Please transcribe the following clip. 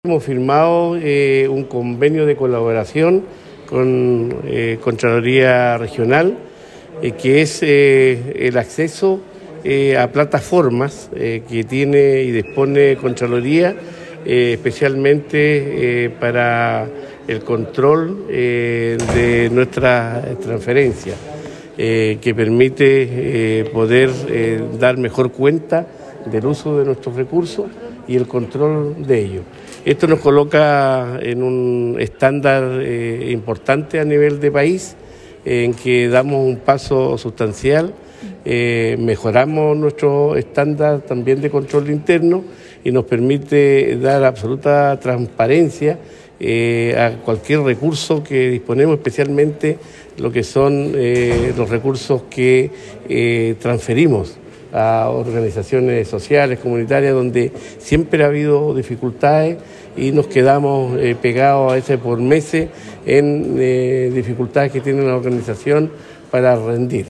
Hemos firmado un convenio de colaboración con Contraloría Regional, que es el acceso a plataformas que tiene y dispone Contraloría, especialmente para el control de nuestras transferencias, que permite poder dar mejor cuenta del uso de nuestros recursos y el control de ellos. Esto nos coloca en un estándar importante a nivel de país, en que damos un paso sustancial, mejoramos nuestro estándar también de control interno y nos permite dar absoluta transparencia a cualquier recurso que disponemos, especialmente lo que son los recursos que transferimos a organizaciones sociales, comunitarias, donde siempre ha habido dificultades y nos quedamos pegados a veces por meses en dificultades que tiene la organización para rendir.